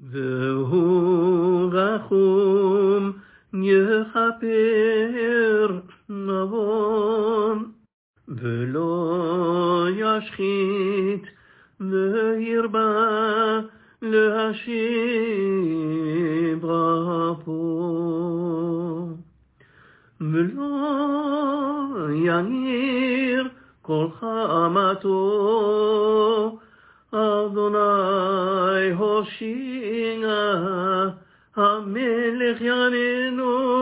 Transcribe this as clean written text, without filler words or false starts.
והוא רחום יכפר עוון, ולא ישחית וירבה להשיב רבו, ולא יניר כל חמתו. אדוני הושיע, המלך יעננו,